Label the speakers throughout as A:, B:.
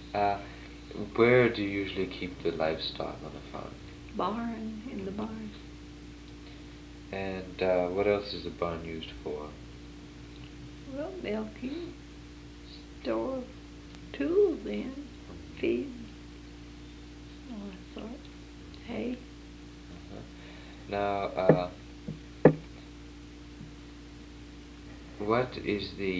A: Uh, where do you usually keep the livestock on the farm?
B: Barn, in the barn.
A: And what else is the barn used for?
B: Well, milking, store tools in, feed, all that sort. Hay.
A: Now, what is the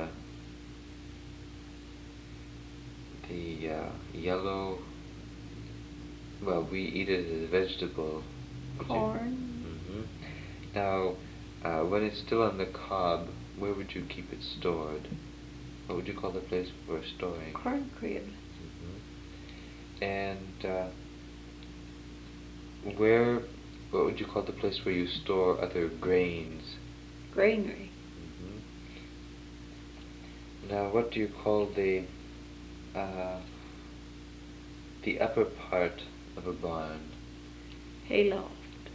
A: yellow? Well, we eat it as a vegetable.
B: Corn.
A: Now, when it's still on the cob, where would you keep it stored? What would you call the place for storing?
B: Corn crib.
A: And what would you call the place where you store other grains?
B: Granary.
A: Now, what do you call the upper part of a barn?
B: Hayloft.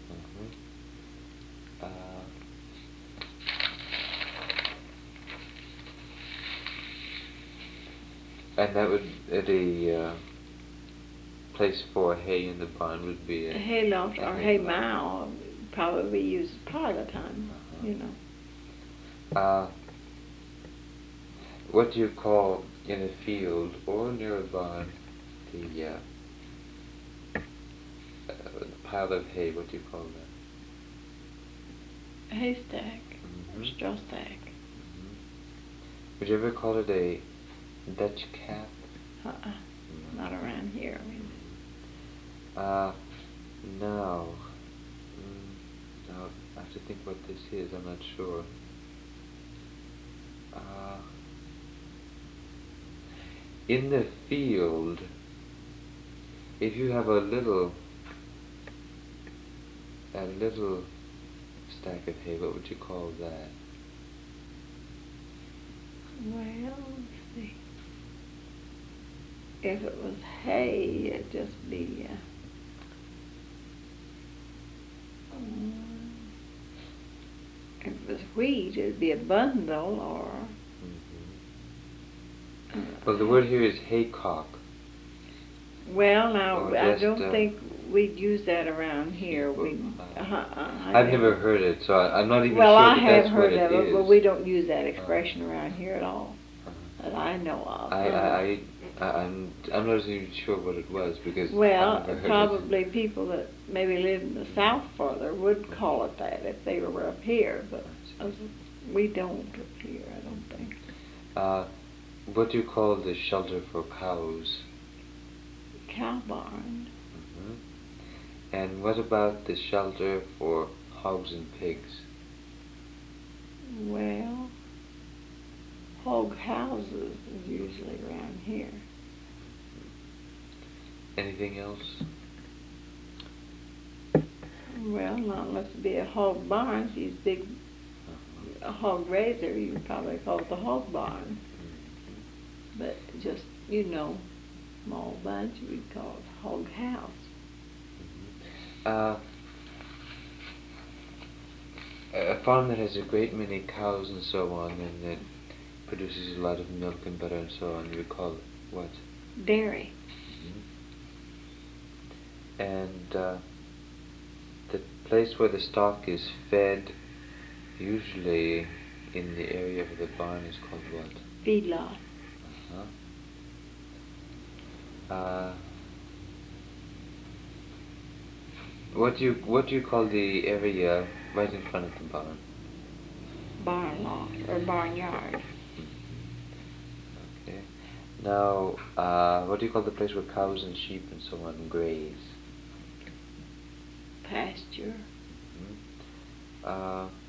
A: And that would the place for hay in the barn would be
B: a hayloft or hay mow. Probably used part of the time, you know.
A: What do you call in a field or near a barn the pile of hay? What do you call that?
B: A haystack or straw stack.
A: Would you ever call it a Dutch cap?
B: Not around here. I mean.
A: No. No, I have to think what this is. I'm not sure. In the field, if you have a little stack of hay, what would you call that?
B: Well, let's see. If it was hay, it'd just be if it was wheat, it'd be a bundle or.
A: Well, the word here is haycock.
B: Well, now I don't think we'd use that around here.
A: I've never heard it, so I'm not even sure
B: I
A: that
B: have
A: that's
B: heard
A: what
B: of
A: it is.
B: But we don't use that expression around here at all, that I know of.
A: I'm not even sure what it was because
B: well,
A: I've never heard
B: probably people that maybe live in the south further would call it that if they were up here, but we don't up here, I don't think.
A: What do you call the shelter for cows?
B: Cow barn.
A: And what about the shelter for hogs and pigs?
B: Well, hog houses is usually around here.
A: Anything else?
B: Well, not unless it be a hog barn. These big a hog raiser, you would probably call it the hog barn. But just, small bunch, we'd call it hog house.
A: A farm that has a great many cows and so on, and that produces a lot of milk and butter and so on, you would call it what?
B: Dairy.
A: And the place where the stock is fed, usually in the area of the barn, is called what?
B: Feedlot.
A: What do you call the area right in front of the barn?
B: Barn lot or barnyard.
A: Okay. Now, what do you call the place where cows and sheep and so on graze?
B: Pasture.